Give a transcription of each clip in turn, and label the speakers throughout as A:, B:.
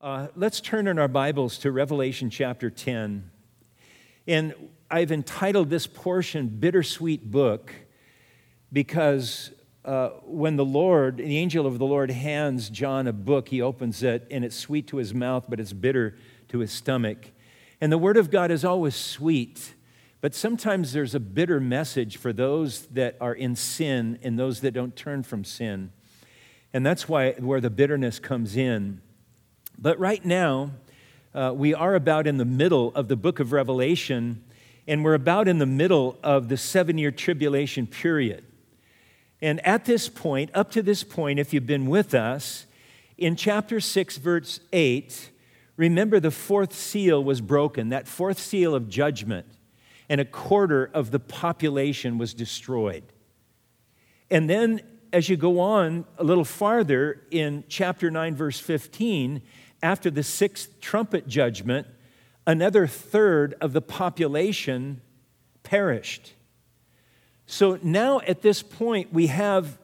A: Let's turn in our Bibles to Revelation chapter 10. And I've entitled this portion Bittersweet Book because when the angel of the Lord hands John a book, he opens it and it's sweet to his mouth, but it's bitter to his stomach. And the Word of God is always sweet, but sometimes there's a bitter message for those that are in sin and those that don't turn from sin. And that's where the bitterness comes in. But right now, we are about in the middle of the book of Revelation, and we're about in the middle of the 7-year tribulation period. And at this point, up to this point, if you've been with us, in chapter 6, verse 8, remember the fourth seal was broken, that fourth seal of judgment, and a quarter of the population was destroyed. And then as you go on a little farther in chapter 9, verse 15, after the sixth trumpet judgment, another third of the population perished. So now at this point, we have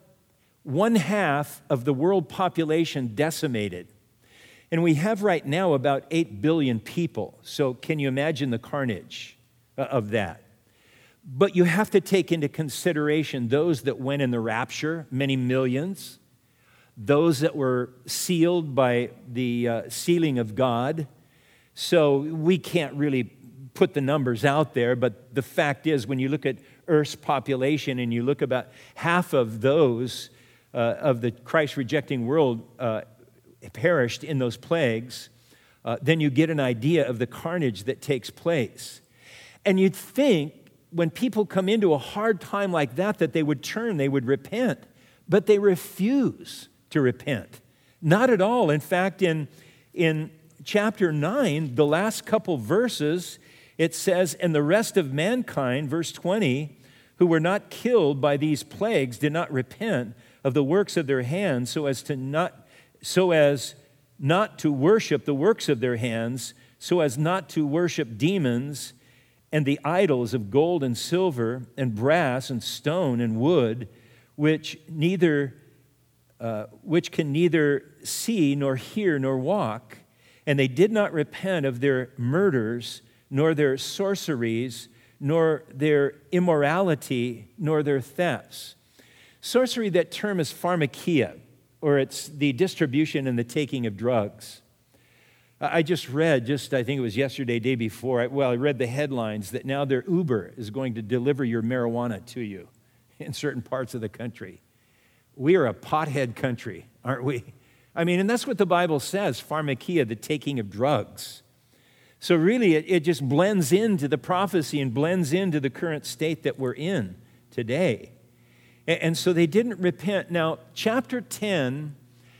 A: 1/2 of the world population decimated. And we have right now about 8 billion people. So can you imagine the carnage of that? But you have to take into consideration those that went in the rapture, many millions, those that were sealed by the sealing of God. So we can't really put the numbers out there, but the fact is when you look at Earth's population and you look about half of those of the Christ-rejecting world perished in those plagues, then you get an idea of the carnage that takes place. And you'd think when people come into a hard time like that they would turn, they would repent. But they refuse to repent. Not at all. In fact, in chapter 9, the last couple verses, it says, "And the rest of mankind," verse 20, "who were not killed by these plagues did not repent of the works of their hands so as not to worship the works of their hands, so as not to worship demons and the idols of gold and silver and brass and stone and wood, which can neither see nor hear nor walk. And they did not repent of their murders, nor their sorceries, nor their immorality, nor their thefts." Sorcery, that term is pharmakia, or it's the distribution and the taking of drugs. I just read, I think it was yesterday, day before, I read the headlines that now their Uber is going to deliver your marijuana to you in certain parts of the country. We are a pothead country, aren't we? I mean, and that's what the Bible says, pharmakia, the taking of drugs. So really, it just blends into the prophecy and blends into the current state that we're in today. And so they didn't repent. Now, chapter 10,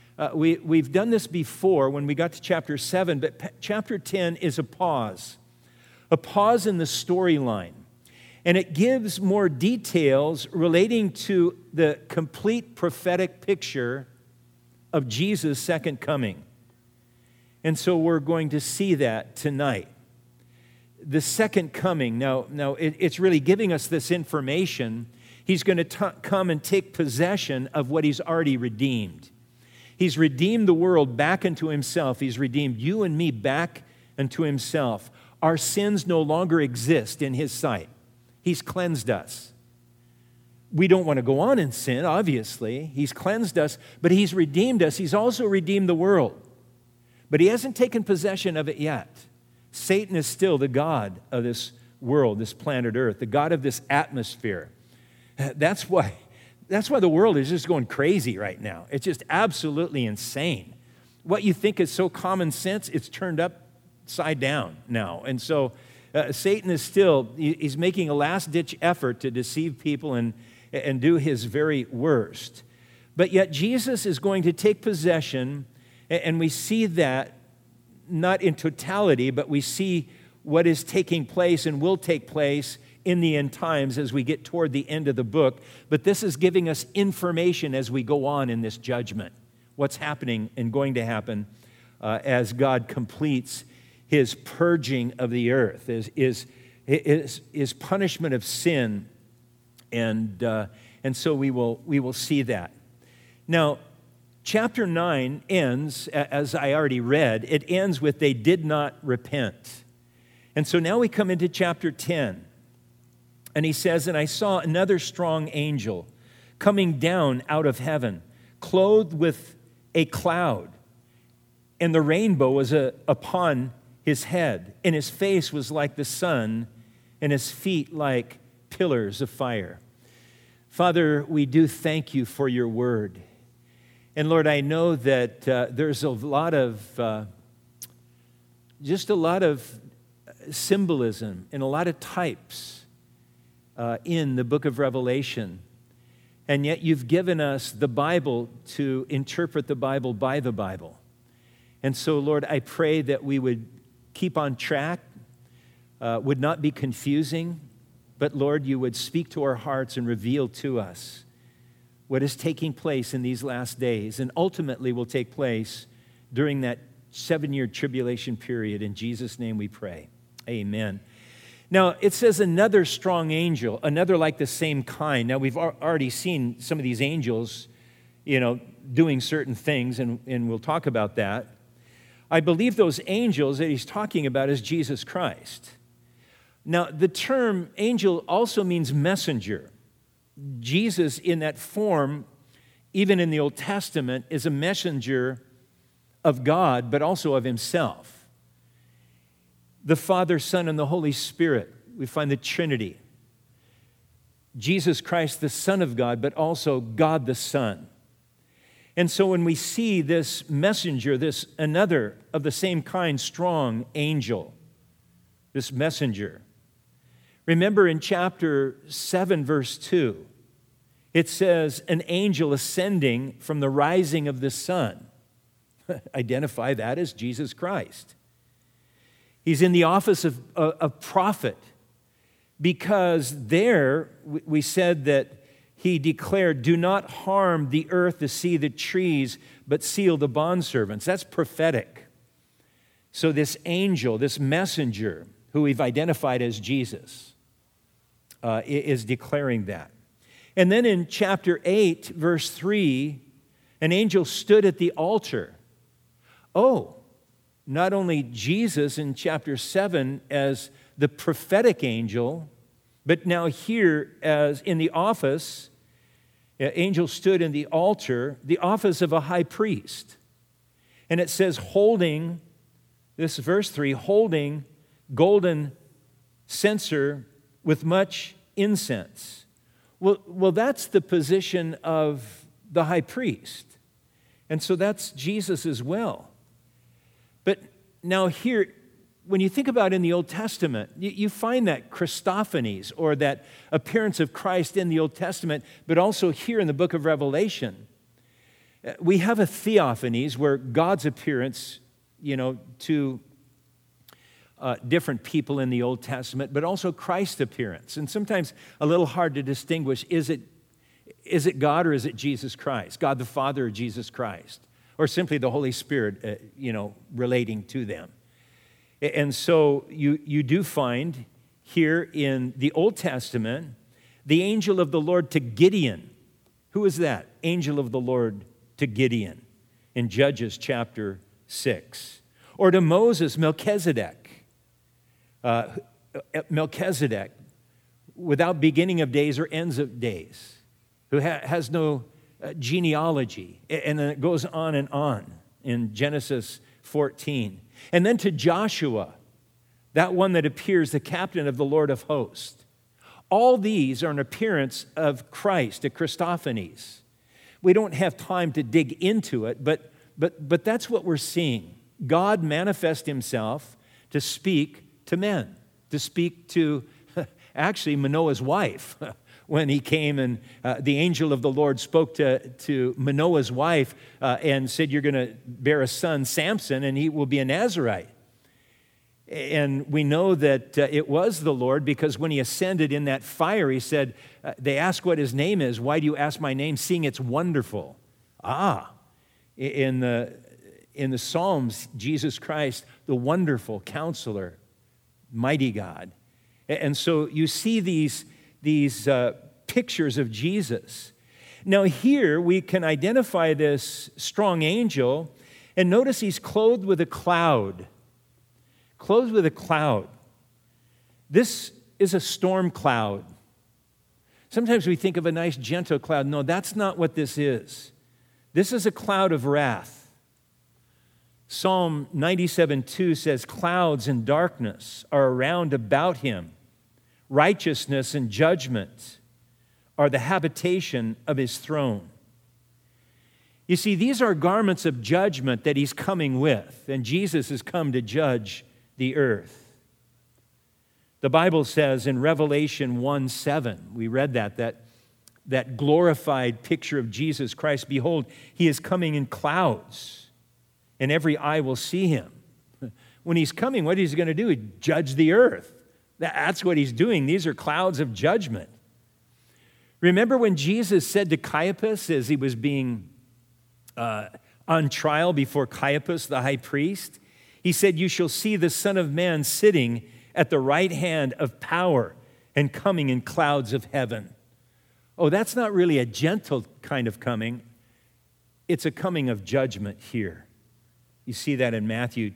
A: we've done this before when we got to chapter 7, but chapter 10 is a pause in the storyline. And it gives more details relating to the complete prophetic picture of Jesus' second coming. And so we're going to see that tonight. The second coming, now it's really giving us this information. He's going to come and take possession of what he's already redeemed. He's redeemed the world back into himself. He's redeemed you and me back unto himself. Our sins no longer exist in his sight. He's cleansed us. We don't want to go on in sin, obviously. He's cleansed us, but he's redeemed us. He's also redeemed the world. But he hasn't taken possession of it yet. Satan is still the god of this world, this planet Earth, the god of this atmosphere. That's why the world is just going crazy right now. It's just absolutely insane. What you think is so common sense, it's turned upside down now. And so Satan is he's making a last-ditch effort to deceive people and do his very worst. But yet Jesus is going to take possession, and we see that not in totality, but we see what is taking place and will take place in the end times as we get toward the end of the book. But this is giving us information as we go on in this judgment, what's happening and going to happen as God completes his purging of the earth, his punishment of sin, and so we will see that. Now, chapter 9 ends, as I already read, it ends with they did not repent. And so now we come into chapter 10. And he says, and I saw another strong angel coming down out of heaven, clothed with a cloud, and the rainbow was upon his head, and his face was like the sun, and his feet like pillars of fire. Father, we do thank you for your word. And Lord, I know that there's a lot of, just a lot of symbolism and a lot of types in the book of Revelation. And yet you've given us the Bible to interpret the Bible by the Bible. And so, Lord, I pray that we would keep on track, would not be confusing, but, Lord, you would speak to our hearts and reveal to us what is taking place in these last days and ultimately will take place during that 7-year tribulation period. In Jesus' name we pray. Amen. Now, it says another strong angel, another like the same kind. Now, we've already seen some of these angels, doing certain things, and we'll talk about that. I believe those angels that he's talking about is Jesus Christ. Now, the term angel also means messenger. Jesus, in that form, even in the Old Testament, is a messenger of God, but also of himself. The Father, Son, and the Holy Spirit, we find the Trinity. Jesus Christ, the Son of God, but also God the Son. And so when we see this messenger, this another of the same kind, strong angel, this messenger, remember in chapter 7, verse 2, it says, an angel ascending from the rising of the sun. Identify that as Jesus Christ. He's in the office of prophet because there we said that he declared, do not harm the earth, the sea, the trees, but seal the bondservants. That's prophetic. So this angel, this messenger, who we've identified as Jesus, is declaring that. And then in chapter 8, verse 3, an angel stood at the altar. Oh, not only Jesus in chapter 7 as the prophetic angel, but now here as in the office, angel stood in the altar, the office of a high priest. And it says holding, this is verse 3, holding golden censer with much incense. Well, that's the position of the high priest. And so that's Jesus as well. But now here, when you think about in the Old Testament, you find that Christophanies, or that appearance of Christ in the Old Testament, but also here in the book of Revelation. We have a theophanies where God's appearance, to different people in the Old Testament, but also Christ's appearance. And sometimes a little hard to distinguish, is it God or is it Jesus Christ? God the Father or Jesus Christ? Or simply the Holy Spirit, relating to them. And so you do find here in the Old Testament, the angel of the Lord to Gideon. Who is that? Angel of the Lord to Gideon in Judges chapter 6. Or to Moses, Melchizedek. Melchizedek, without beginning of days or ends of days, who has no genealogy. And then it goes on in Genesis 14. And then to Joshua, that one that appears, the captain of the Lord of hosts. All these are an appearance of Christ, a Christophanies. We don't have time to dig into it, but that's what we're seeing. God manifest himself to speak to men, to speak to actually Manoah's wife. When he came and the angel of the Lord spoke to Manoah's wife and said, you're going to bear a son, Samson, and he will be a Nazirite. And we know that it was the Lord because when he ascended in that fire, he said, they asked what his name is. Why do you ask my name, seeing it's wonderful? In the Psalms, Jesus Christ, the wonderful counselor, mighty God. And so you see these pictures of Jesus. Now here we can identify this strong angel, and notice he's clothed with a cloud. Clothed with a cloud. This is a storm cloud. Sometimes we think of a nice gentle cloud. No, that's not what this is. This is a cloud of wrath. Psalm 97:2 says, clouds and darkness are around about him. Righteousness and judgment are the habitation of his throne. You see, these are garments of judgment that he's coming with, and Jesus has come to judge the earth. The Bible says in Revelation 1:7, we read that glorified picture of Jesus Christ, behold, he is coming in clouds, and every eye will see him. When he's coming, what he's going to do? Judge the earth. That's what he's doing. These are clouds of judgment. Remember when Jesus said to Caiaphas as he was being on trial before Caiaphas, the high priest, he said, you shall see the Son of Man sitting at the right hand of power and coming in clouds of heaven. Oh, that's not really a gentle kind of coming. It's a coming of judgment here. You see that in Matthew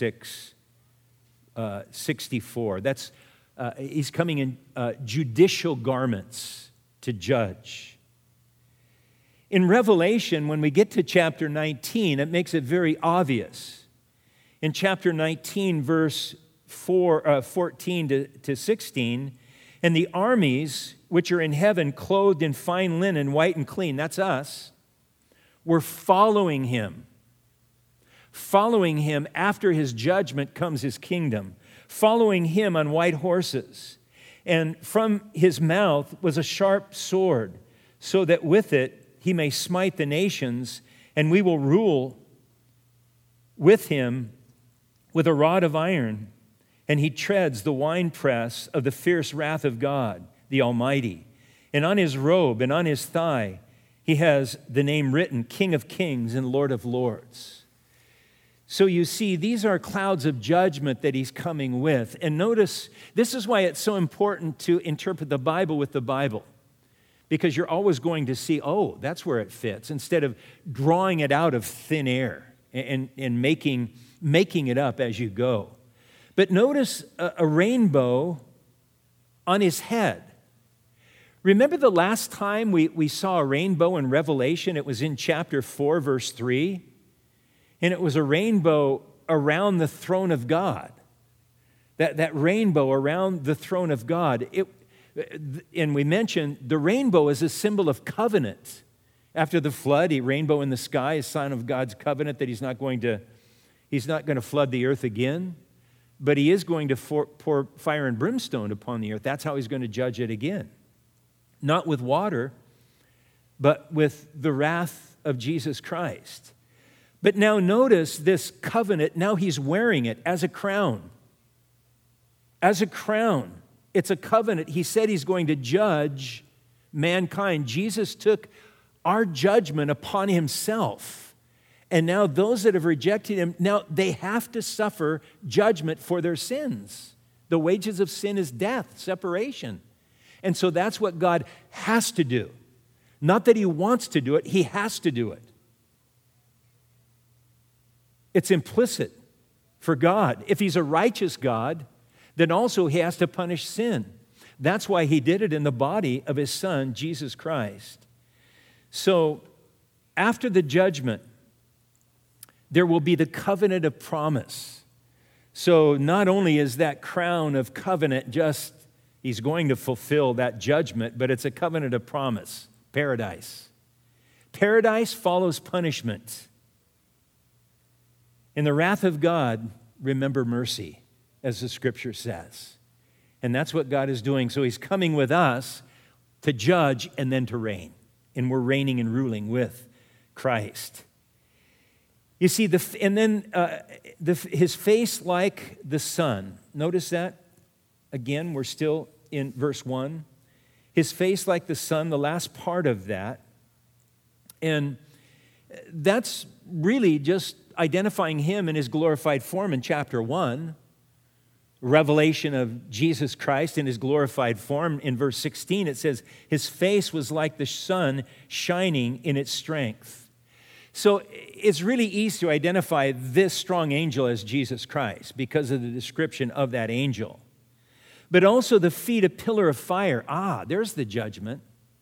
A: 26:64. He's coming in judicial garments to judge. In Revelation, when we get to chapter 19, it makes it very obvious. In chapter 19, verse 14 to 16, and the armies which are in heaven, clothed in fine linen, white and clean, that's us, were following him. Following him after his judgment comes his kingdom. Following him on white horses. And from his mouth was a sharp sword, so that with it he may smite the nations, and we will rule with him with a rod of iron. And he treads the winepress of the fierce wrath of God, the Almighty. And on his robe and on his thigh, he has the name written, King of Kings and Lord of Lords. So you see, these are clouds of judgment that he's coming with. And notice, this is why it's so important to interpret the Bible with the Bible. Because you're always going to see, oh, that's where it fits, instead of drawing it out of thin air and making it up as you go. But notice a rainbow on his head. Remember the last time we saw a rainbow in Revelation? It was in chapter 4, verse 3. And it was a rainbow around the throne of God. That rainbow around the throne of God. And we mentioned the rainbow is a symbol of covenant. After the flood, a rainbow in the sky, a sign of God's covenant that he's not going to flood the earth again. But he is going to pour fire and brimstone upon the earth. That's how he's going to judge it again. Not with water, but with the wrath of Jesus Christ. But now notice this covenant, now he's wearing it as a crown. As a crown. It's a covenant. He said he's going to judge mankind. Jesus took our judgment upon himself. And now those that have rejected him, now they have to suffer judgment for their sins. The wages of sin is death, separation. And so that's what God has to do. Not that he wants to do it, he has to do it. It's implicit for God. If he's a righteous God, then also he has to punish sin. That's why he did it in the body of his Son, Jesus Christ. So after the judgment, there will be the covenant of promise. So not only is that crown of covenant just, he's going to fulfill that judgment, but it's a covenant of promise, paradise. Paradise follows punishment. In the wrath of God, remember mercy, as the scripture says. And that's what God is doing. So he's coming with us to judge and then to reign. And we're reigning and ruling with Christ. You see, his face like the sun. Notice that? Again, we're still in verse 1. His face like the sun, the last part of that. And that's really just identifying him in his glorified form in chapter 1. revelation of Jesus Christ in his glorified form. In verse 16, it says, his face was like the sun shining in its strength. So it's really easy to identify this strong angel as Jesus Christ because of the description of that angel. But also the feet, a pillar of fire. There's the judgment.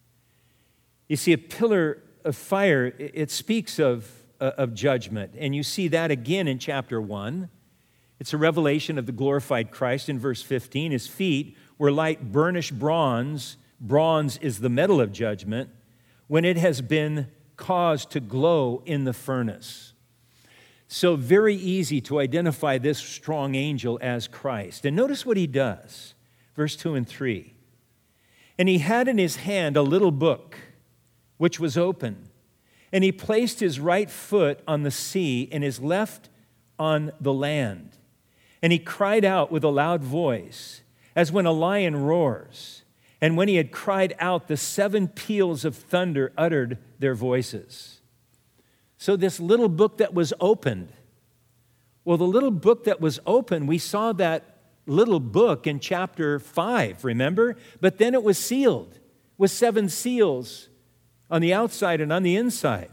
A: You see, a pillar of fire, it speaks of judgment. And you see that again in chapter 1. It's a revelation of the glorified Christ in verse 15. His feet were like burnished bronze. Bronze is the metal of judgment when it has been caused to glow in the furnace. So very easy to identify this strong angel as Christ. And notice what he does. Verse 2 and 3. And he had in his hand a little book, which was open. And he placed his right foot on the sea and his left on the land. And he cried out with a loud voice, as when a lion roars. And when he had cried out, the 7 peals of thunder uttered their voices. So this little book that was opened, well, the little book that was open, we saw that little book in chapter 5, remember? But then it was sealed with 7 seals on the outside and on the inside.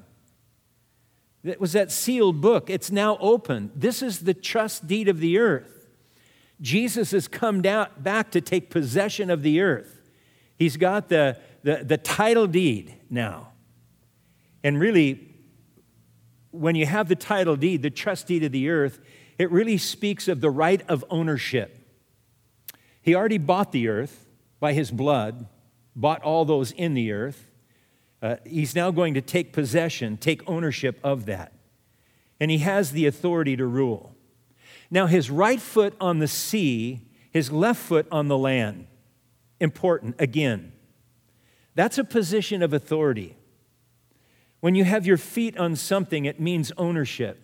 A: It was that sealed book. It's now open. This is the trust deed of the earth. Jesus has come back to take possession of the earth. He's got the title deed now. And really, when you have the title deed, the trust deed of the earth, it really speaks of the right of ownership. He already bought the earth by his blood, bought all those in the earth. He's now going to take possession, take ownership of that. And he has the authority to rule. Now, his right foot on the sea, his left foot on the land. Important, again. That's a position of authority. When you have your feet on something, it means ownership.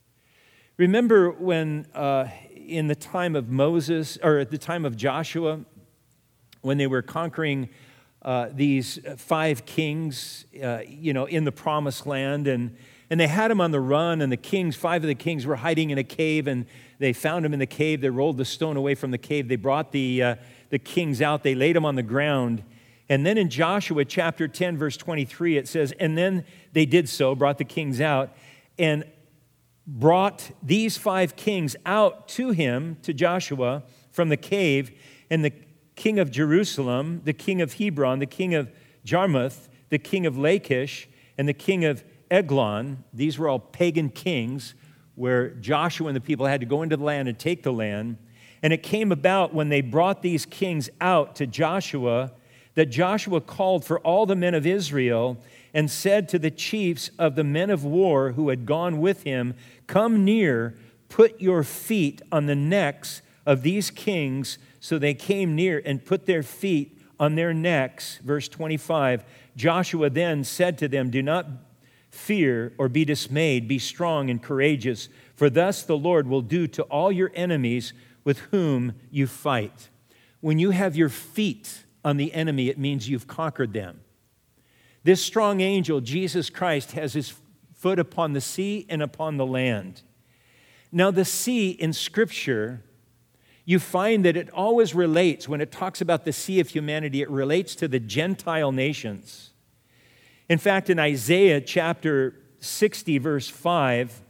A: Remember when in the time of Moses, or at the time of Joshua, when they were conquering these 5 kings, in the promised land, and they had them on the run, and 5 of the kings were hiding in a cave, and they found them in the cave. They rolled the stone away from the cave. They brought the kings out. They laid them on the ground. And then in Joshua chapter 10, verse 23, it says, and then they did so, brought the kings out, and brought these 5 kings out to him, to Joshua, from the cave, and the king of Jerusalem, the king of Hebron, the king of Jarmuth, the king of Lachish, and the king of Eglon. These were all pagan kings where Joshua and the people had to go into the land and take the land. And it came about when they brought these kings out to Joshua that Joshua called for all the men of Israel and said to the chiefs of the men of war who had gone with him, come near, put your feet on the necks of these kings. So they came near and put their feet on their necks. Verse 25, Joshua then said to them, do not fear or be dismayed, be strong and courageous, for thus the Lord will do to all your enemies with whom you fight. When you have your feet on the enemy, it means you've conquered them. This strong angel, Jesus Christ, has his foot upon the sea and upon the land. Now the sea in Scripture, you find that it always relates, when it talks about the sea of humanity, it relates to the Gentile nations. In fact, in Isaiah chapter 60, verse 5,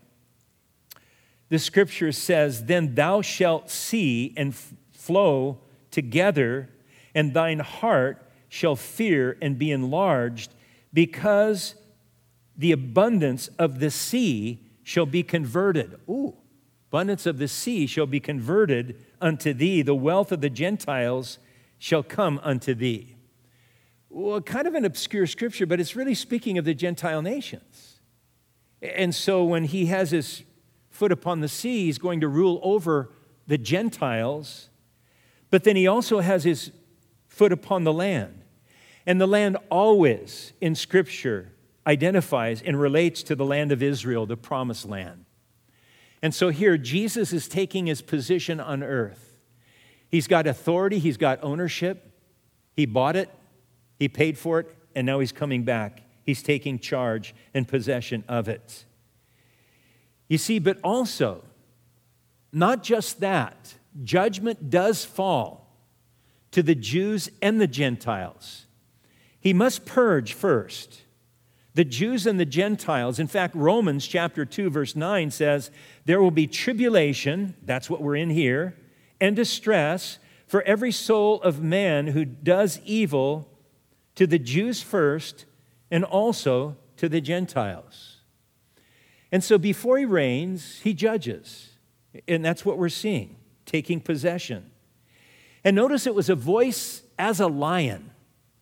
A: the Scripture says, then thou shalt see and flow together, and thine heart shall fear and be enlarged, because the abundance of the sea shall be converted. Abundance of the sea shall be converted unto thee. The wealth of the Gentiles shall come unto thee. Well, kind of an obscure scripture, but it's really speaking of the Gentile nations. And so when he has his foot upon the sea, he's going to rule over the Gentiles, but then he also has his foot upon the land. And the land always in Scripture identifies and relates to the land of Israel, the promised land. And so here, Jesus is taking his position on earth. He's got authority, he's got ownership. He bought it, he paid for it, and now he's coming back. He's taking charge and possession of it. You see, but also, not just that, judgment does fall to the Jews and the Gentiles. He must purge first the Jews and the Gentiles. In fact, Romans chapter 2, verse 9 says, there will be tribulation, that's what we're in here, and distress for every soul of man who does evil, to the Jews first and also to the Gentiles. And so before he reigns, he judges. And that's what we're seeing, taking possession. And notice it was a voice as a lion,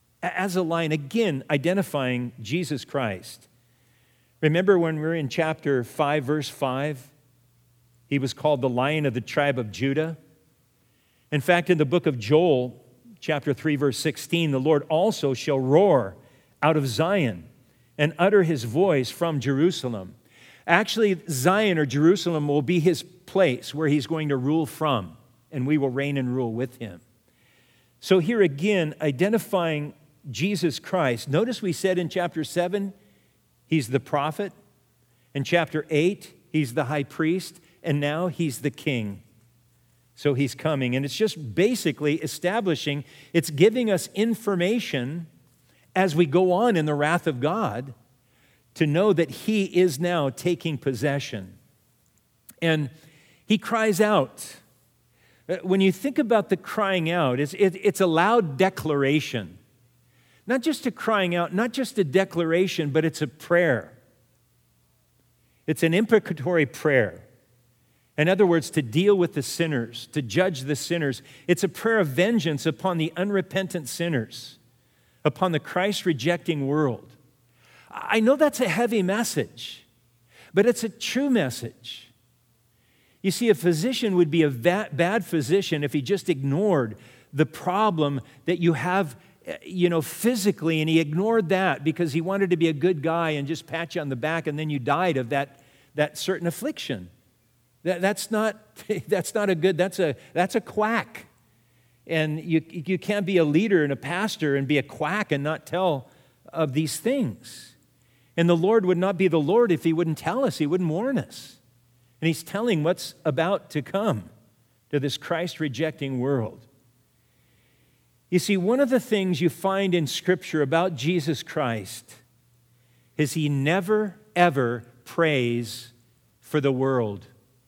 A: again, identifying Jesus Christ. Remember when we were in chapter 5, verse 5? He was called the Lion of the tribe of Judah. In fact, in the book of Joel, chapter 3, verse 16, the Lord also shall roar out of Zion and utter his voice from Jerusalem. Actually, Zion or Jerusalem will be his place where he's going to rule from, and we will reign and rule with him. So here again, identifying Jesus Christ. Notice we said in chapter 7, he's the prophet. In chapter 8, he's the high priest. And now he's the king. So he's coming. And it's just basically establishing, it's giving us information as we go on in the wrath of God to know that he is now taking possession. And he cries out. When you think about the crying out, it's a loud declaration. Not just a crying out, not just a declaration, but it's a prayer. It's an imprecatory prayer. In other words, to deal with the sinners, to judge the sinners. It's a prayer of vengeance upon the unrepentant sinners, upon the Christ-rejecting world. I know that's a heavy message, but it's a true message. You see, a physician would be a bad physician if he just ignored the problem that you have, physically, and he ignored that because he wanted to be a good guy and just pat you on the back, and then you died of that certain affliction. That's not a good, that's a quack. And you can't be a leader and a pastor and be a quack and not tell of these things. And the Lord would not be the Lord if he wouldn't tell us, he wouldn't warn us. And he's telling what's about to come to this Christ-rejecting world. You see, one of the things you find in Scripture about Jesus Christ is he never, ever prays for the world.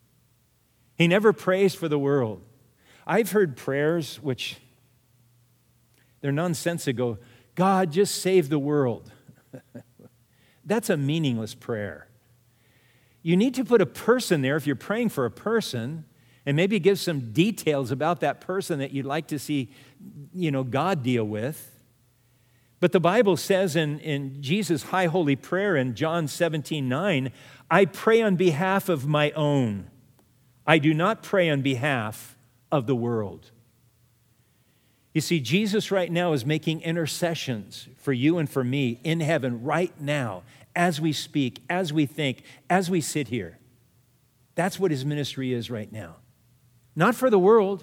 A: He never prays for the world. I've heard prayers which, they're nonsensical. God, just save the world. That's a meaningless prayer. You need to put a person there if you're praying for a person, and maybe give some details about that person that you'd like to see, God deal with. But the Bible says in Jesus' high holy prayer in John 17:9, I pray on behalf of my own. I do not pray on behalf of the world. You see, Jesus right now is making intercessions for you and for me in heaven right now, as we speak, as we think, as we sit here. That's what his ministry is right now. Not for the world.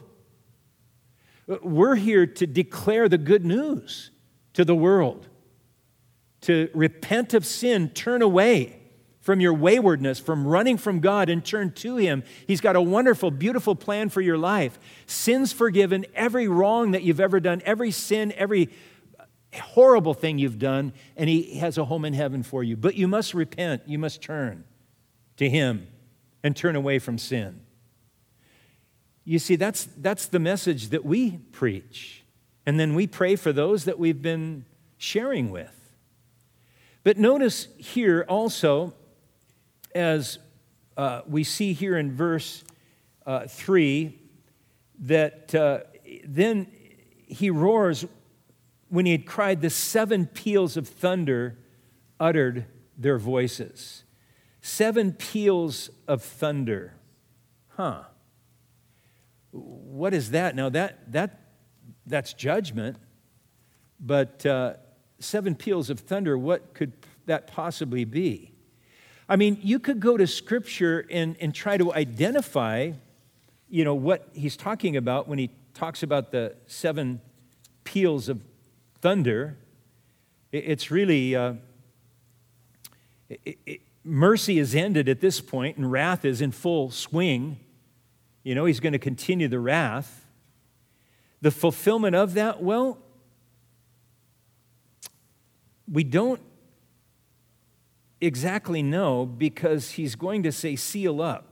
A: We're here to declare the good news to the world, to repent of sin, turn away from your waywardness, from running from God, and turn to him. He's got a wonderful, beautiful plan for your life. Sins forgiven, every wrong that you've ever done, every sin, every horrible thing you've done, and he has a home in heaven for you. But you must repent, you must turn to him and turn away from sin. You see, that's the message that we preach. And then we pray for those that we've been sharing with. But notice here also, as we see here in verse 3, that then he roars. When he had cried, the 7 peals of thunder uttered their voices. 7 peals of thunder. What is that? Now that's judgment, but 7 peals of thunder, what could that possibly be? I mean, you could go to Scripture and try to identify, what he's talking about when he talks about the 7 peals of thunder. It's really, mercy is ended at this point, and wrath is in full swing. He's going to continue the wrath. The fulfillment of that, well, we don't exactly know, because he's going to say, seal up.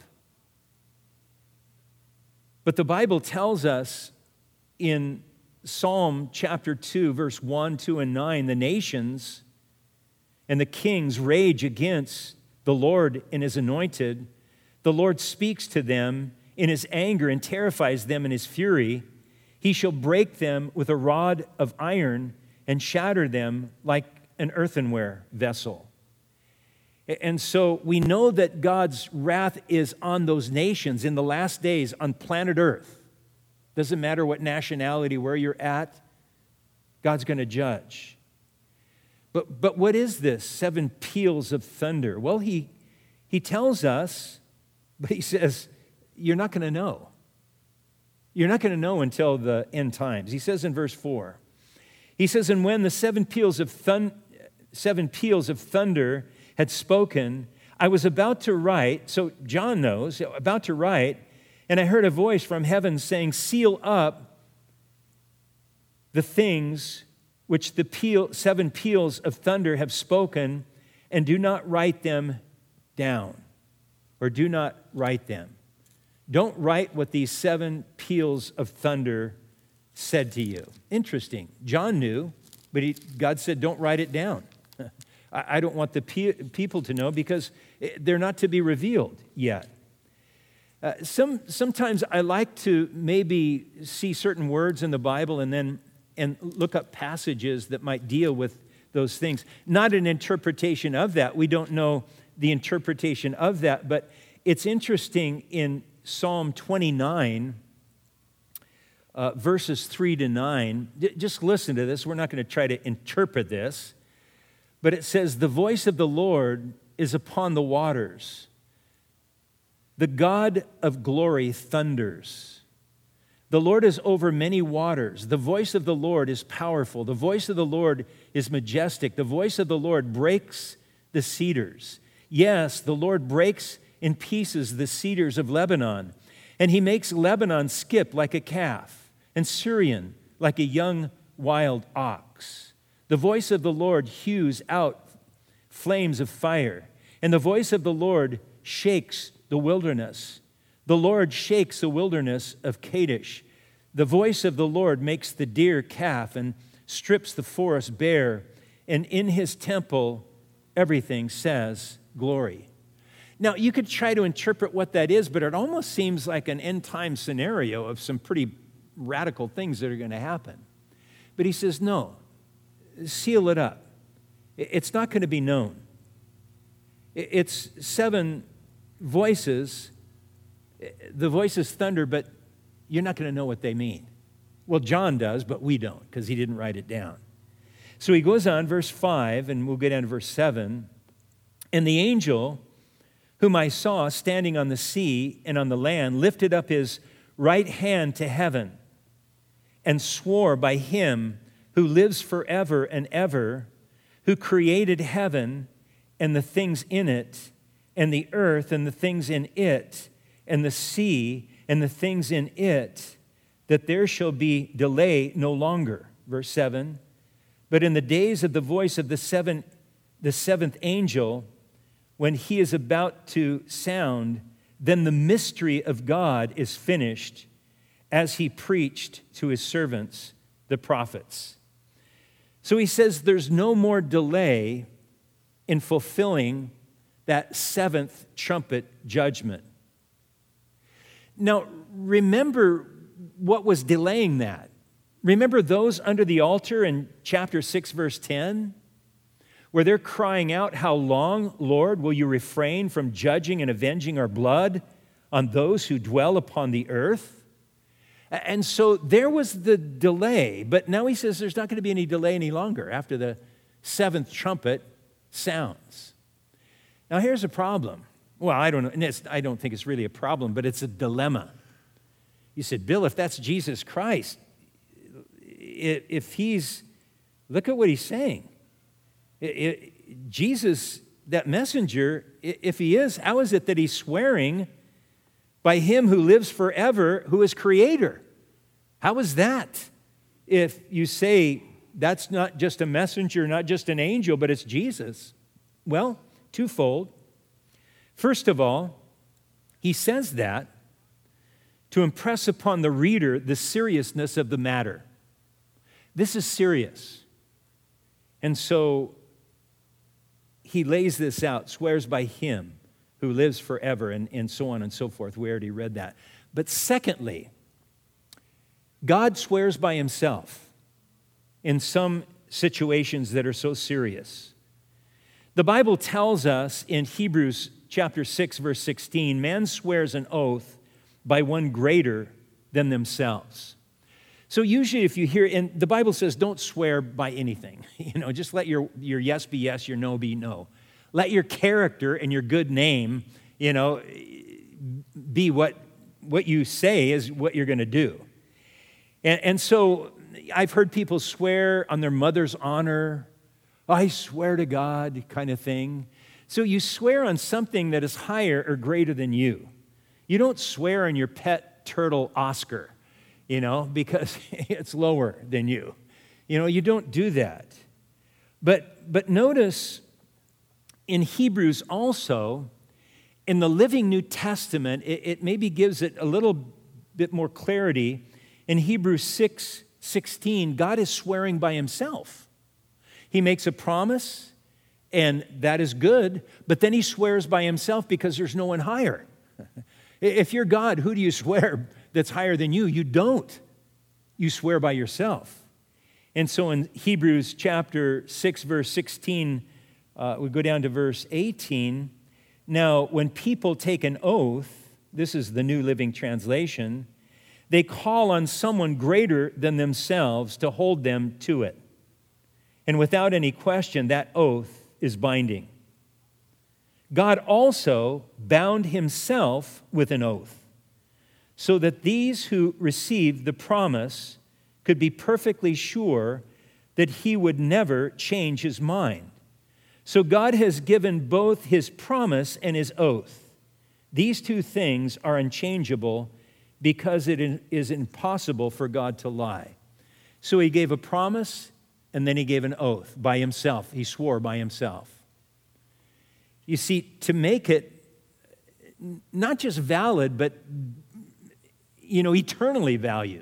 A: But the Bible tells us in Psalm chapter 2, verse 1, 2, and 9, the nations and the kings rage against the Lord and his anointed. The Lord speaks to them in his anger and terrifies them in his fury. He shall break them with a rod of iron and shatter them like an earthenware vessel. And so we know that God's wrath is on those nations in the last days on planet Earth. Doesn't matter what nationality, where you're at, God's going to judge. But what is this 7 peals of thunder? Well, he tells us, but he says, you're not going to know. You're not going to know until the end times. He says in verse 4, he says, and when the 7 peals of thunder had spoken, I was about to write, so John knows, about to write, and I heard a voice from heaven saying, seal up the things which the 7 peals of thunder have spoken, and do not write them down, or do not write them. Don't write what these 7 peals of thunder said to you. Interesting. John knew, but God said, don't write it down. I don't want the people to know, because they're not to be revealed yet. Sometimes I like to maybe see certain words in the Bible and look up passages that might deal with those things. Not an interpretation of that. We don't know the interpretation of that, but it's interesting in Psalm 29, verses 3 to 9. Just listen to this. We're not going to try to interpret this. But it says, the voice of the Lord is upon the waters. The God of glory thunders. The Lord is over many waters. The voice of the Lord is powerful. The voice of the Lord is majestic. The voice of the Lord breaks the cedars. Yes, the Lord breaks in pieces the cedars of Lebanon. And he makes Lebanon skip like a calf, and Syrian like a young wild ox. The voice of the Lord hews out flames of fire, and the voice of the Lord shakes the wilderness. The Lord shakes the wilderness of Kadesh. The voice of the Lord makes the deer calf and strips the forest bare, and in his temple everything says glory. Now, you could try to interpret what that is, but it almost seems like an end-time scenario of some pretty radical things that are going to happen. But he says, no. Seal it up. It's not going to be known. It's 7 voices. The voices thunder, but you're not going to know what they mean. Well, John does, but we don't, because he didn't write it down. So he goes on, verse 5, and we'll get down to verse 7. And the angel whom I saw standing on the sea and on the land lifted up his right hand to heaven and swore by him who lives forever and ever, who created heaven and the things in it, and the earth and the things in it, and the sea and the things in it, that there shall be delay no longer. Verse 7, but in the days of the voice of the seventh angel, when he is about to sound, then the mystery of God is finished, as he preached to his servants, the prophets. So he says there's no more delay in fulfilling that 7th trumpet judgment. Now, remember what was delaying that. Remember those under the altar in chapter 6, verse 10, where they're crying out, how long, Lord, will you refrain from judging and avenging our blood on those who dwell upon the earth? And so there was the delay, but now he says there's not going to be any delay any longer after the 7th trumpet sounds. Now here's a problem. Well, I don't know, and I don't think it's really a problem, but it's a dilemma. You said, Bill, if that's Jesus Christ, if he's, look at what he's saying. Jesus, that messenger, if he is, how is it that he's swearing by him who lives forever, who is creator. How is that? If you say that's not just a messenger, not just an angel, but it's Jesus. Well, twofold. First of all, he says that to impress upon the reader the seriousness of the matter. This is serious. And so he lays this out, swears by him who lives forever, and so on and so forth. We already read that. But secondly, God swears by himself in some situations that are so serious. The Bible tells us in Hebrews chapter 6, verse 16, man swears an oath by one greater than themselves. So usually if you hear, and the Bible says don't swear by anything. Just let your yes be yes, your no be no. Let your character and your good name, be what you say is what you're going to do. And so I've heard people swear on their mother's honor. I swear to God, kind of thing. So you swear on something that is higher or greater than you. You don't swear on your pet turtle Oscar, because it's lower than you. You don't do that. But notice in Hebrews also, in the Living New Testament, it maybe gives it a little bit more clarity. In Hebrews 6:16, God is swearing by himself. He makes a promise, and that is good, but then he swears by himself because there's no one higher. If you're God, who do you swear that's higher than you? You don't. You swear by yourself. And so in Hebrews chapter 6, verse 16, we go down to verse 18. Now, when people take an oath, this is the New Living Translation, they call on someone greater than themselves to hold them to it. And without any question, that oath is binding. God also bound himself with an oath, so that these who received the promise could be perfectly sure that he would never change his mind. So God has given both his promise and his oath. These two things are unchangeable because it is impossible for God to lie. So he gave a promise and then he gave an oath by himself. He swore by himself. You see, to make it not just valid, but eternally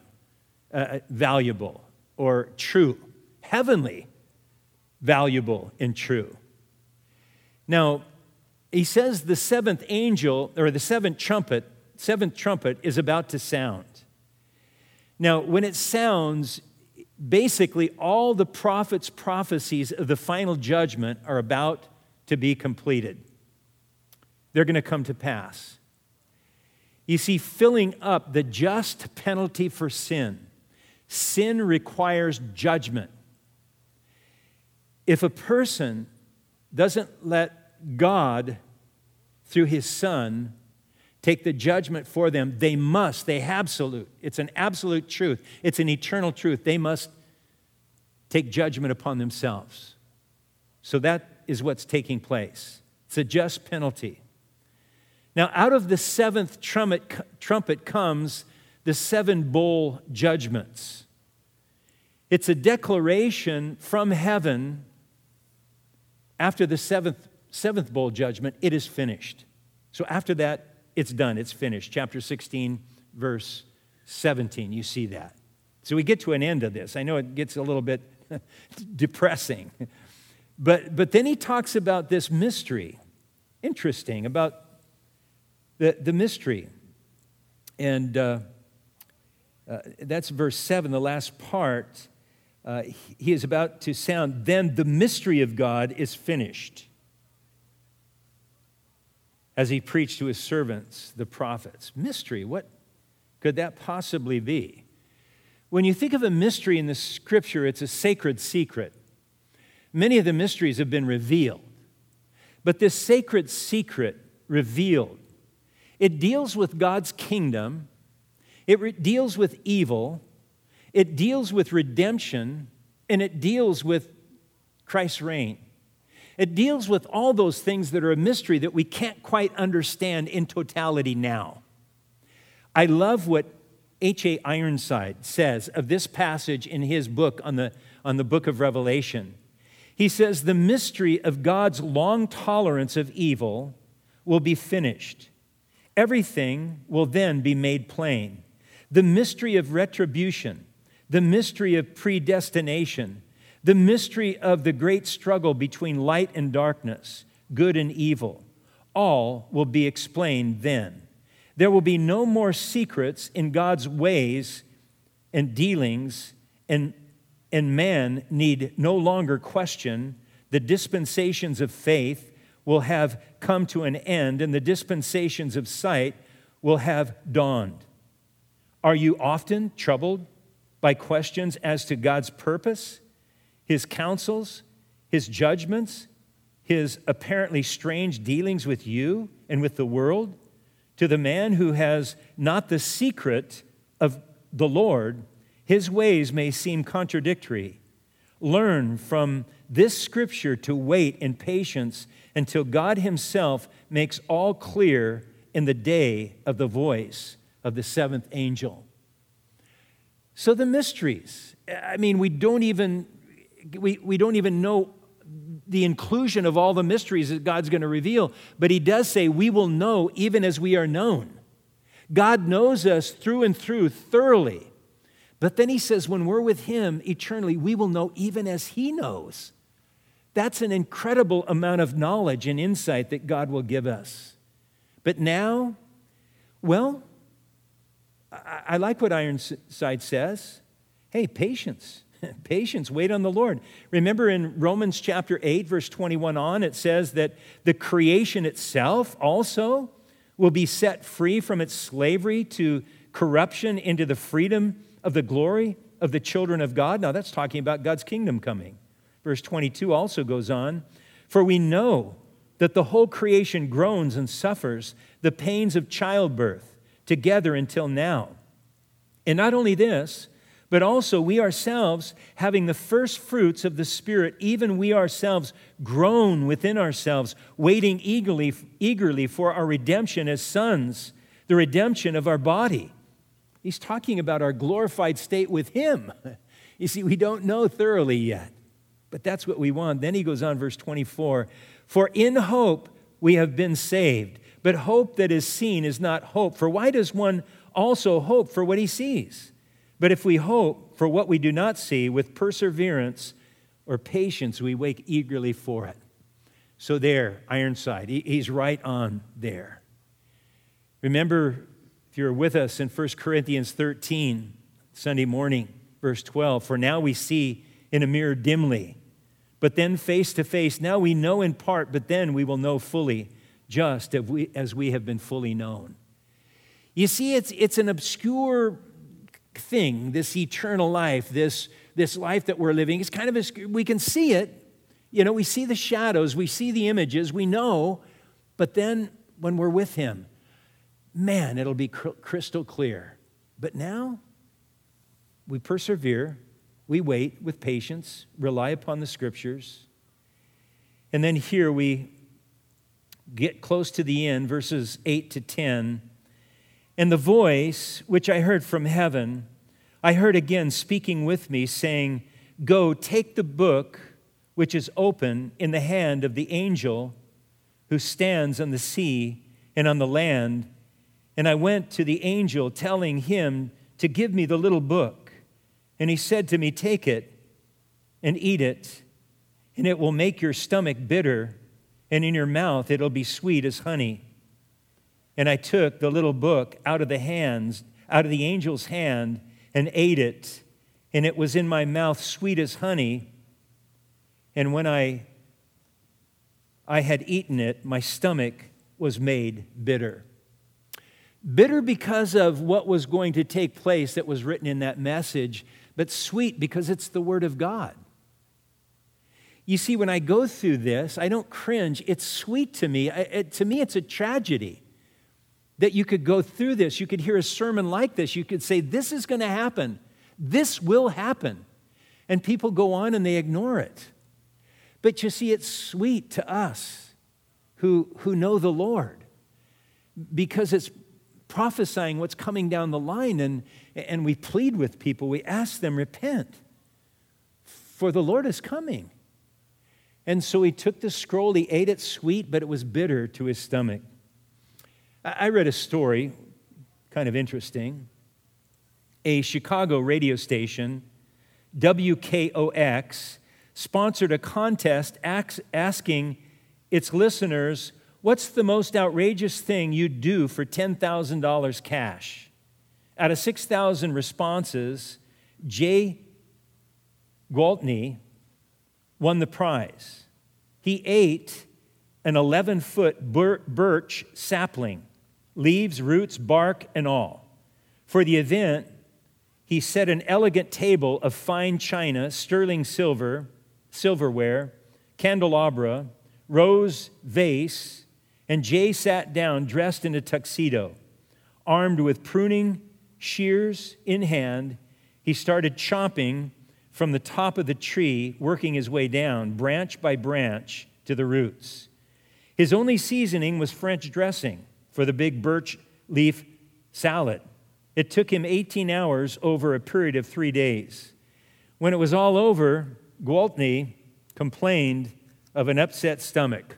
A: valuable or true, heavenly valuable and true. Now, he says the seventh angel, or the seventh trumpet is about to sound. Now, when it sounds, basically all the prophets' prophecies of the final judgment are about to be completed. They're going to come to pass. You see, filling up the just penalty for sin. Sin requires judgment. If a person doesn't let God, through his Son, take the judgment for them, it's an absolute truth. It's an eternal truth. They must take judgment upon themselves. So that is what's taking place. It's a just penalty. Now, out of the seventh trumpet comes the seven bowl judgments. It's a declaration from heaven after the seventh bowl judgment, it is finished. So after that, it's done, it's finished. Chapter 16, verse 17, you see that. So we get to an end of this. I know it gets a little bit depressing. But then he talks about this mystery. Interesting, about the mystery. And that's verse 7, the last part. He is about to sound, then the mystery of God is finished, as he preached to his servants, the prophets. Mystery, what could that possibly be? When you think of a mystery in the Scripture, it's a sacred secret. Many of the mysteries have been revealed. But this sacred secret revealed, it deals with God's kingdom, it deals with evil, it deals with redemption, and it deals with Christ's reign. It deals with all those things that are a mystery that we can't quite understand in totality now. I love what H.A. Ironside says of this passage in his book on the book of Revelation. He says, the mystery of God's long tolerance of evil will be finished. Everything will then be made plain. The mystery of retribution, the mystery of predestination, the mystery of the great struggle between light and darkness, good and evil, all will be explained then. There will be no more secrets in God's ways and dealings, and man need no longer question. The dispensations of faith will have come to an end, and the dispensations of sight will have dawned. Are you often troubled by questions as to God's purpose, His counsels, His judgments, His apparently strange dealings with you and with the world? To the man who has not the secret of the Lord, his ways may seem contradictory. Learn from this scripture to wait in patience until God Himself makes all clear in the day of the voice of the seventh angel. So the mysteries, I mean, we don't even know the inclusion of all the mysteries that God's going to reveal, but He does say we will know even as we are known. God knows us through and through thoroughly. But then He says when we're with Him eternally, we will know even as He knows. That's an incredible amount of knowledge and insight that God will give us. But now, well, I like what Ironside says. Hey, patience. Patience, wait on the Lord. Remember in Romans chapter 8, verse 21 on, it says that the creation itself also will be set free from its slavery to corruption into the freedom of the glory of the children of God. Now that's talking about God's kingdom coming. Verse 22 also goes on, for we know that the whole creation groans and suffers the pains of childbirth together until now. And not only this, but also we ourselves, having the first fruits of the Spirit, even we ourselves groan within ourselves, waiting eagerly for our redemption as sons, the redemption of our body. He's talking about our glorified state with Him. You see, we don't know thoroughly yet, but that's what we want. Then he goes on, verse 24, for in hope we have been saved, but hope that is seen is not hope. For why does one also hope for what he sees? But if we hope for what we do not see, with perseverance or patience, we wait eagerly for it. So there, Ironside, he's right on there. Remember, if you're with us in 1 Corinthians 13, Sunday morning, verse 12, for now we see in a mirror dimly, but then face to face. Now we know in part, but then we will know fully, just as we have been fully known. You see, it's an obscure thing, this eternal life, this life that we're living. It's kind of, we can see it. You know, we see the shadows, we see the images, we know, but then when we're with Him, man, it'll be crystal clear. But now, we persevere, we wait with patience, rely upon the Scriptures, and then here we get close to the end, verses 8 to 10, and the voice which I heard from heaven, I heard again speaking with me, saying, go, take the book which is open in the hand of the angel who stands on the sea and on the land. And I went to the angel, telling him to give me the little book. And he said to me, take it and eat it, and it will make your stomach bitter, and in your mouth it'll be sweet as honey. And I took the little book out of the angel's hand, and ate it, and it was in my mouth sweet as honey. And when I had eaten it, my stomach was made bitter. Bitter because of what was going to take place that was written in that message, but sweet because it's the Word of God. You see, when I go through this, I don't cringe. It's sweet to me. To me, it's a tragedy that you could go through this. You could hear a sermon like this. You could say, this is going to happen. This will happen. And people go on and they ignore it. But you see, it's sweet to us who know the Lord, because it's prophesying what's coming down the line, and we plead with people. We ask them, repent, for the Lord is coming. And so he took the scroll, he ate it sweet, but it was bitter to his stomach. I read a story, kind of interesting. A Chicago radio station, WKOX, sponsored a contest asking its listeners, what's the most outrageous thing you'd do for $10,000 cash? Out of 6,000 responses, Jay Gwaltney won the prize. He ate an 11-foot birch sapling, leaves, roots, bark, and all. For the event, he set an elegant table of fine china, sterling silverware, candelabra, rose vase, and Jay sat down dressed in a tuxedo. Armed with pruning shears in hand, he started chopping from the top of the tree, working his way down, branch by branch, to the roots. His only seasoning was French dressing for the big birch leaf salad. It took him 18 hours over a period of 3 days. When it was all over, Gwaltney complained of an upset stomach.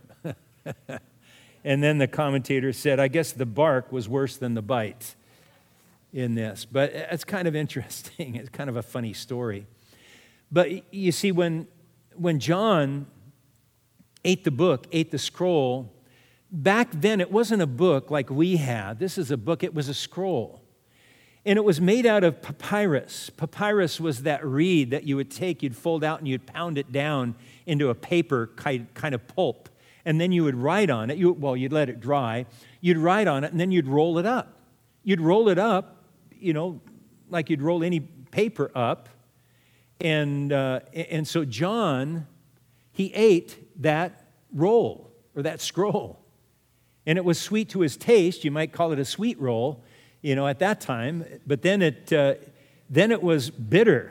A: And then the commentator said, I guess the bark was worse than the bite in this. But it's kind of interesting. It's kind of a funny story. But you see, when John ate the scroll, back then it wasn't a book like we had. This is a book, it was a scroll. And it was made out of papyrus. Papyrus was that reed that you would take, you'd fold out, and you'd pound it down into a paper kind of pulp. And then you would write on it. You'd let it dry. You'd write on it, and then you'd roll it up. You'd roll it up, like you'd roll any paper up. And so John, he ate that roll or that scroll. And it was sweet to his taste. You might call it a sweet roll, at that time. But then it was bitter,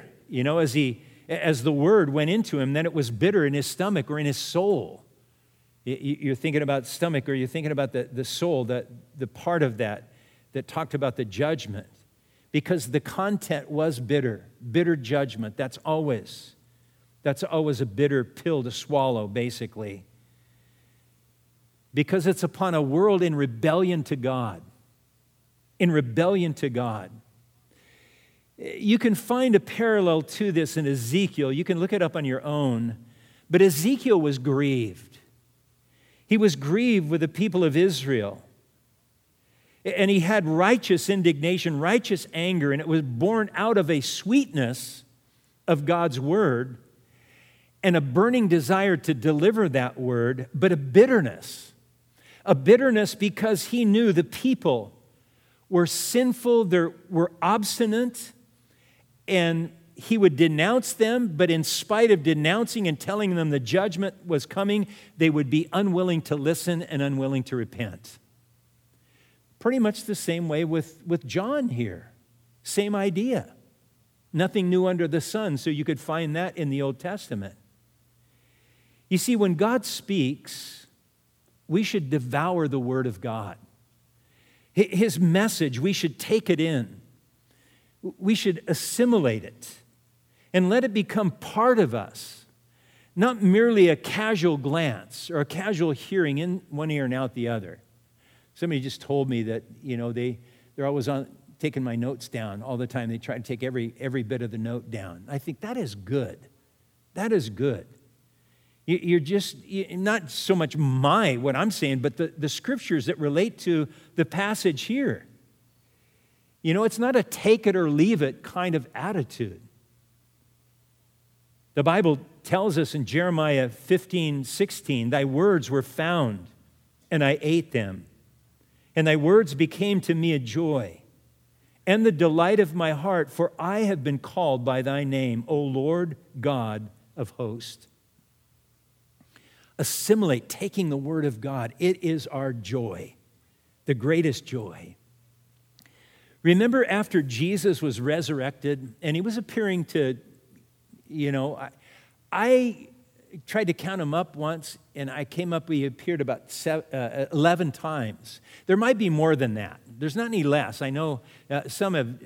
A: as the word went into him, then it was bitter in his stomach or in his soul. You're thinking about stomach, or you're thinking about the soul, the part of that talked about the judgment. Because the content was bitter judgment. That's always a bitter pill to swallow, basically. Because it's upon a world in rebellion to God. In rebellion to God. You can find a parallel to this in Ezekiel. You can look it up on your own. But Ezekiel was grieved. He was grieved with the people of Israel. And he had righteous indignation, righteous anger, and it was born out of a sweetness of God's word and a burning desire to deliver that word, but a bitterness because he knew the people were sinful, they were obstinate, and he would denounce them, but in spite of denouncing and telling them the judgment was coming, they would be unwilling to listen and unwilling to repent. Pretty much the same way with John here. Same idea. Nothing new under the sun, so you could find that in the Old Testament. You see, when God speaks, we should devour the Word of God. His message, we should take it in. We should assimilate it and let it become part of us, not merely a casual glance or a casual hearing in one ear and out the other. Somebody just told me that, they're always taking my notes down all the time. They try to take every bit of the note down. I think that is good. That is good. You're just, not so much what I'm saying, but the scriptures that relate to the passage here. It's not a take it or leave it kind of attitude. The Bible tells us in Jeremiah 15:16, thy words were found, and I ate them. And thy words became to me a joy and the delight of my heart, for I have been called by thy name, O Lord God of hosts. Assimilate, taking the word of God. It is our joy, the greatest joy. Remember after Jesus was resurrected and he was appearing to, tried to count them up once, and I came up, he appeared about 11 times. There might be more than that. There's not any less. I know some have,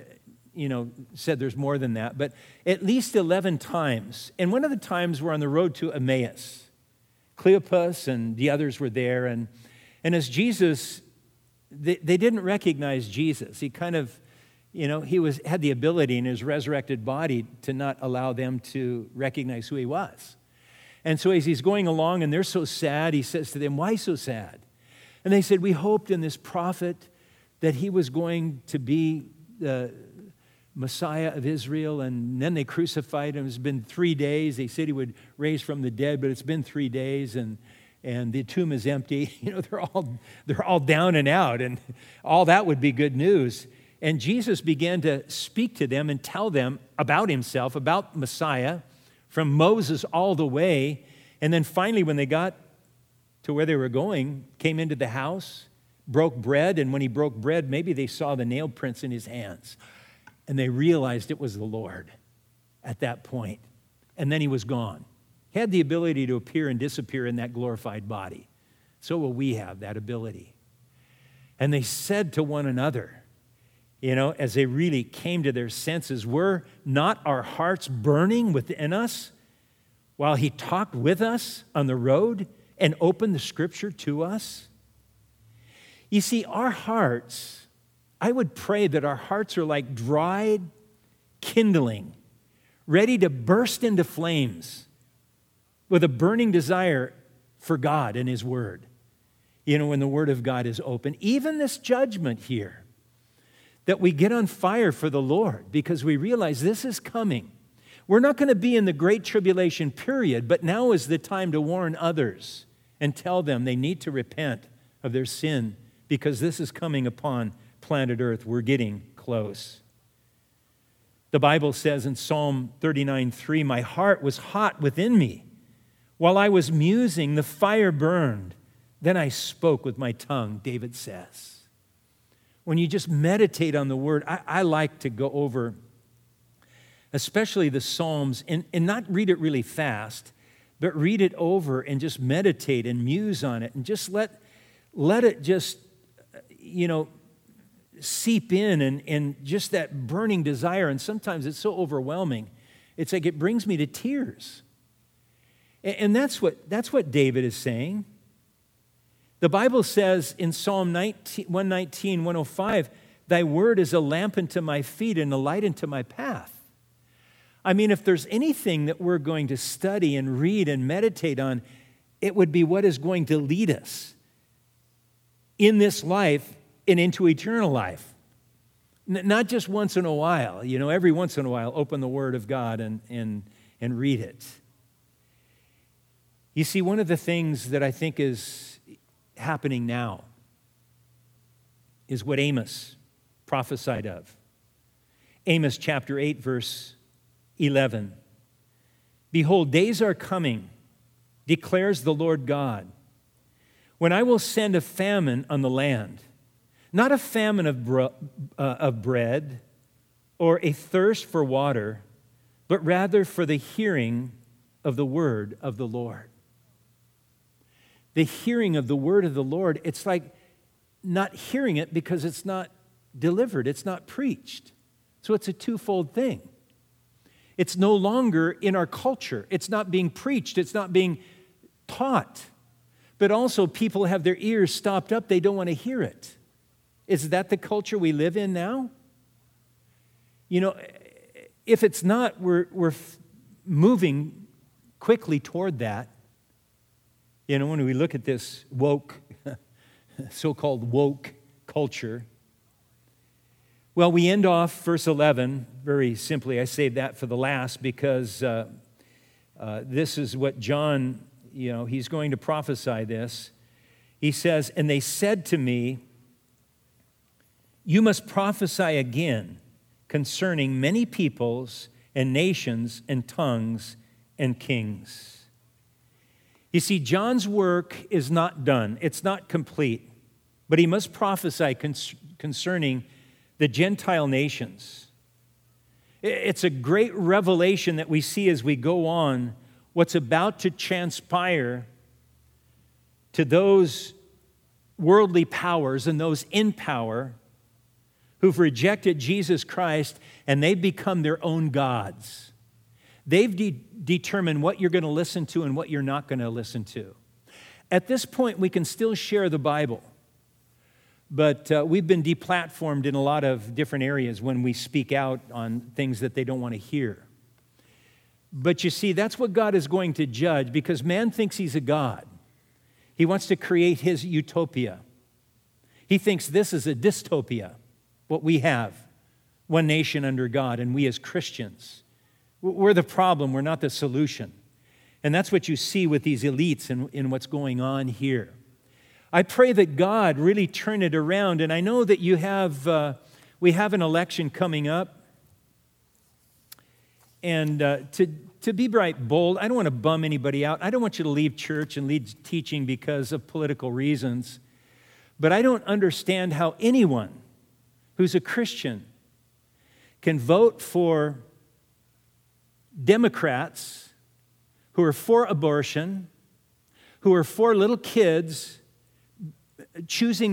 A: said there's more than that, but at least 11 times. And one of the times we're on the road to Emmaus. Cleopas and the others were there, and as Jesus, they didn't recognize Jesus. He kind of, he had the ability in his resurrected body to not allow them to recognize who he was. And so as he's going along and they're so sad, he says to them, "Why so sad?" And they said, "We hoped in this prophet that he was going to be the Messiah of Israel, and then they crucified him. It's been 3 days. They said he would raise from the dead, but it's been 3 days, and the tomb is empty." They're all down and out, and all that would be good news. And Jesus began to speak to them and tell them about himself, about Messiah, from Moses all the way. And then finally, when they got to where they were going, came into the house, broke bread, and when he broke bread, maybe they saw the nail prints in his hands. And they realized it was the Lord at that point. And then he was gone. He had the ability to appear and disappear in that glorified body. So will we have that ability. And they said to one another, as they really came to their senses, "Were not our hearts burning within us while he talked with us on the road and opened the scripture to us?" You see, our hearts, I would pray that our hearts are like dried kindling, ready to burst into flames with a burning desire for God and his word. When the word of God is open, even this judgment here, that we get on fire for the Lord because we realize this is coming. We're not going to be in the great tribulation period, but now is the time to warn others and tell them they need to repent of their sin because this is coming upon planet Earth. We're getting close. The Bible says in Psalm 39:3, "My heart was hot within me. While I was musing, the fire burned. Then I spoke with my tongue," David says. When you just meditate on the word, I like to go over, especially the Psalms, and not read it really fast, but read it over and just meditate and muse on it and just let it just, seep in and just that burning desire. And sometimes it's so overwhelming. It's like it brings me to tears. And that's what David is saying. The Bible says in Psalm 119, 105, "Thy word is a lamp unto my feet and a light unto my path." I mean, if there's anything that we're going to study and read and meditate on, it would be what is going to lead us in this life and into eternal life. Not just once in a while, every once in a while, open the Word of God and read it. You see, one of the things that I think is happening now is what Amos prophesied of. Amos chapter 8, verse 11. "Behold, days are coming, declares the Lord God, when I will send a famine on the land, not a famine of bread or a thirst for water, but rather for the hearing of the word of the Lord." The hearing of the word of the Lord, it's like not hearing it because it's not delivered, it's not preached. So it's a twofold thing. It's no longer in our culture. It's not being preached. It's not being taught. But also people have their ears stopped up. They don't want to hear it. Is that the culture we live in now? If it's not, we're moving quickly toward that. When we look at this woke, so-called woke culture, well, we end off verse 11 very simply. I saved that for the last because this is what John, he's going to prophesy this. He says, "And they said to me, you must prophesy again concerning many peoples and nations and tongues and kings." You see, John's work is not done. It's not complete. But he must prophesy concerning the Gentile nations. It's a great revelation that we see as we go on what's about to transpire to those worldly powers and those in power who've rejected Jesus Christ and they've become their own gods. They've determined what you're going to listen to and what you're not going to listen to. At this point, we can still share the Bible, but we've been deplatformed in a lot of different areas when we speak out on things that they don't want to hear. But you see, that's what God is going to judge, because man thinks he's a God. He wants to create his utopia. He thinks this is a dystopia, what we have, one nation under God, and we as Christians, we're the problem, we're not the solution. And that's what you see with these elites in what's going on here. I pray that God really turn it around, and I know that we have an election coming up, and to be bright, bold, I don't want to bum anybody out. I don't want you to leave church and leave teaching because of political reasons, but I don't understand how anyone who's a Christian can vote for Democrats who are for abortion, who are for little kids choosing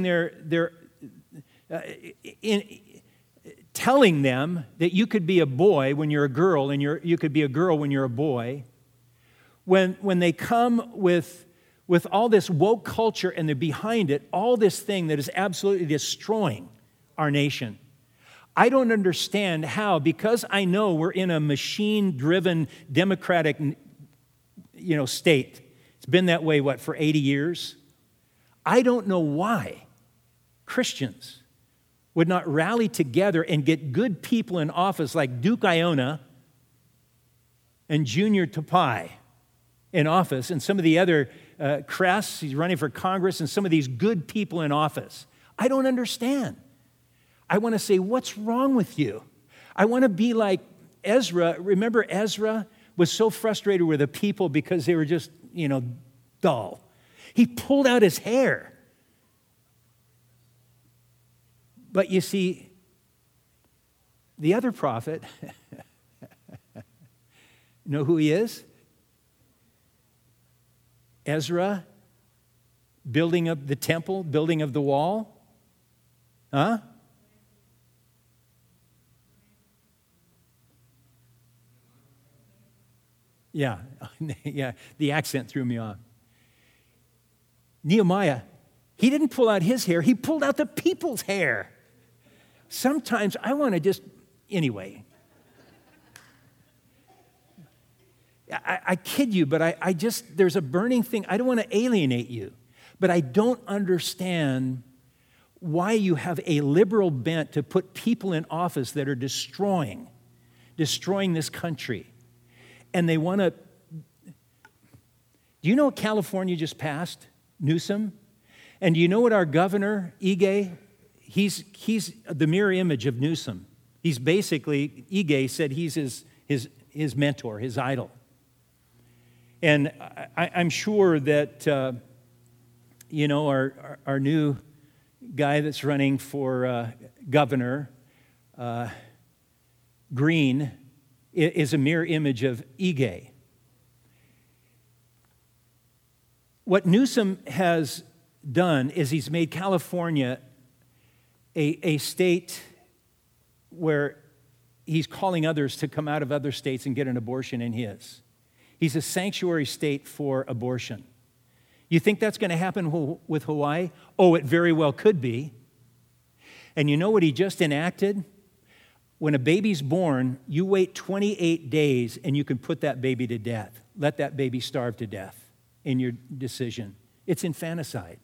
A: telling them that you could be a boy when you're a girl and you could be a girl when you're a boy. When they come with all this woke culture and they're behind it, all this thing that is absolutely destroying our nation. I don't understand how, because I know we're in a machine-driven democratic state. It's been that way, for 80 years? I don't know why Christians would not rally together and get good people in office like Duke Iona and Junior Tapai in office, and some of the other Kress, he's running for Congress, and some of these good people in office. I don't understand. I want to say, what's wrong with you? I want to be like Ezra. Remember, Ezra was so frustrated with the people because they were just, dull. He pulled out his hair. But you see, the other prophet, you know who he is? Ezra, building up the temple, building of the wall. Huh? Yeah, the accent threw me off. Nehemiah, he didn't pull out his hair, he pulled out the people's hair. Sometimes I want to just, anyway. I kid you, but I just, there's a burning thing. I don't want to alienate you, but I don't understand why you have a liberal bent to put people in office that are destroying this country. And they want to, do you know what California just passed? Newsom? And do you know what our governor, Ige, he's the mirror image of Newsom. He's basically, Ige said he's his mentor, his idol. And I'm sure that, our new guy that's running for governor, Green, is a mirror image of Ige. What Newsom has done is he's made California a state where he's calling others to come out of other states and get an abortion in his. He's a sanctuary state for abortion. You think that's going to happen with Hawaii? Oh, it very well could be. And you know what he just enacted? When a baby's born, you wait 28 days and you can put that baby to death. Let that baby starve to death in your decision. It's infanticide.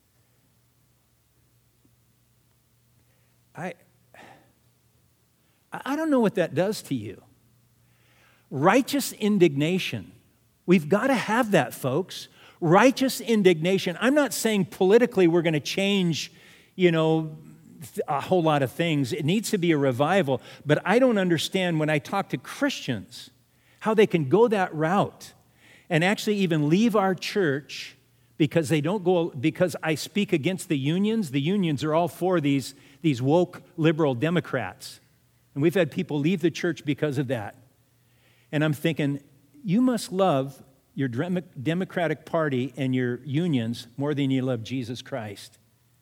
A: I don't know what that does to you. Righteous indignation. We've got to have that, folks. Righteous indignation. I'm not saying politically we're going to change, a whole lot of things. It needs to be a revival. But I don't understand when I talk to Christians how they can go that route and actually even leave our church because I speak against the unions. The unions are all for these woke liberal Democrats. And we've had people leave the church because of that. And I'm thinking, you must love your Democratic Party and your unions more than you love Jesus Christ.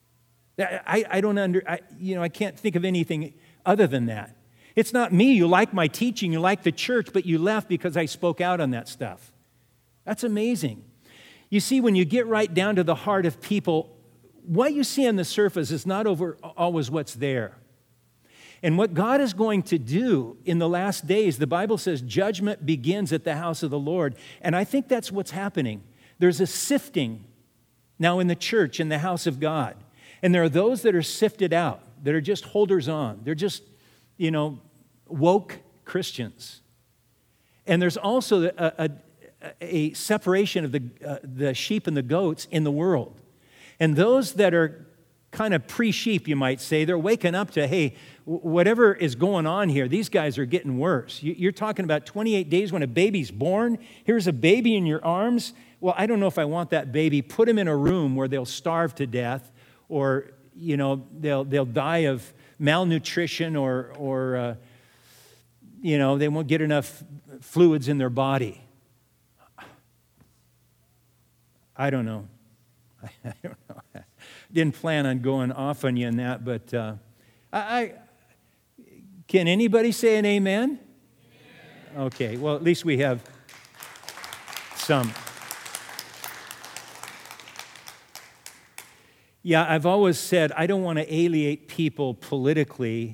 A: I can't think of anything other than that. It's not me. You like my teaching, you like the church, but you left because I spoke out on that stuff. That's amazing. You see, when you get right down to the heart of people, what you see on the surface is not always what's there. And what God is going to do in the last days, the Bible says judgment begins at the house of the Lord. And I think that's what's happening. There's a sifting now in the church, in the house of God. And there are those that are sifted out, that are just holders on. They're just, woke Christians. And there's also a separation of the sheep and the goats in the world. And those that are kind of pre-sheep, you might say, they're waking up to, hey, whatever is going on here, these guys are getting worse. You're talking about 28 days when a baby's born. Here's a baby in your arms. Well, I don't know if I want that baby. Put him in a room where they'll starve to death, or they'll die of malnutrition, or they won't get enough fluids in their body. I don't know. I don't know. Didn't plan on going off on you in that, but can anybody say an amen? Amen? Okay, well, at least we have some. Yeah, I've always said I don't want to alienate people politically,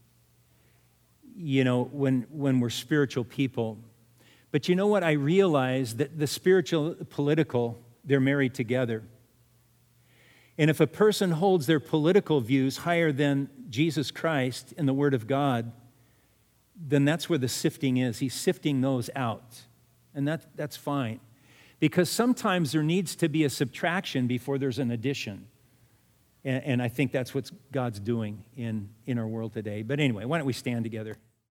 A: when we're spiritual people. But you know what? I realize that the spiritual, political, they're married together. And if a person holds their political views higher than Jesus Christ and the Word of God, then that's where the sifting is. He's sifting those out. And that's fine. Because sometimes there needs to be a subtraction before there's an addition. And I think that's what God's doing in our world today. But anyway, why don't we stand together?